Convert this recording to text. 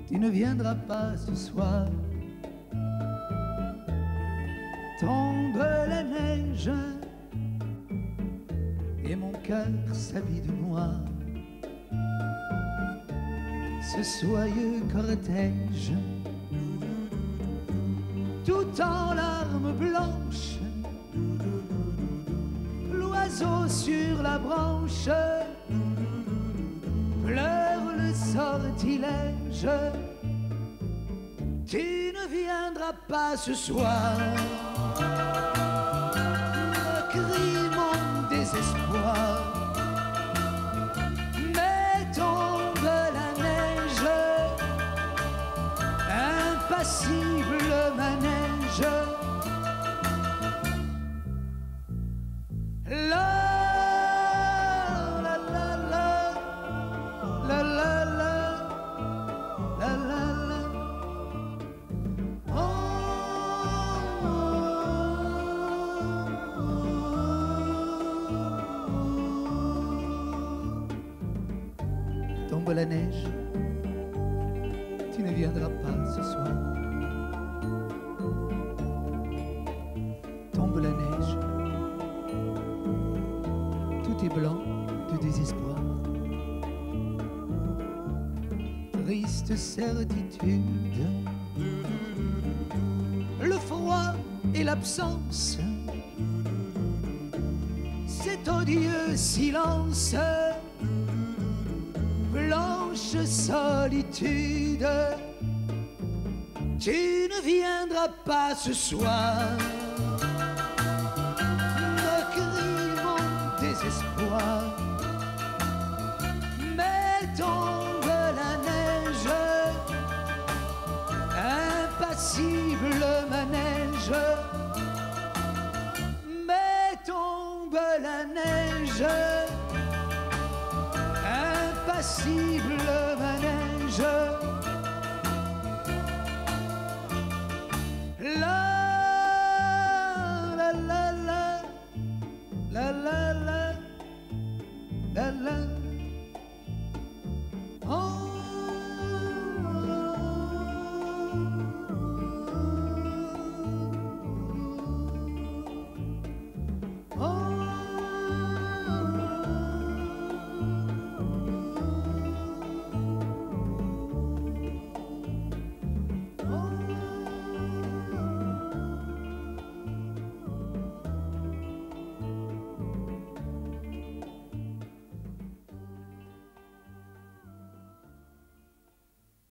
tu ne viendras pas ce soir. Tombe la neige et mon cœur s'habille de noir. Ce soyeux cortège, tout en larmes blanches, l'oiseau sur la branche pleure le sortilège. Tu ne viendras pas ce soir, me crie mon désespoir. Mais tombe la neige, impassible manège. La la la la la la la la la la. Tombe la neige, tu ne viendras pas ce soir. Tombe la neige, tout est blanc de désespoir. Triste certitude, le froid et l'absence, cet odieux silence, blanche solitude. Tu ne viendras pas ce soir, me crie mon désespoir. Mais tombe la neige, impassible manège. Mais tombe la neige, impassible manège. La la la la la la la la la.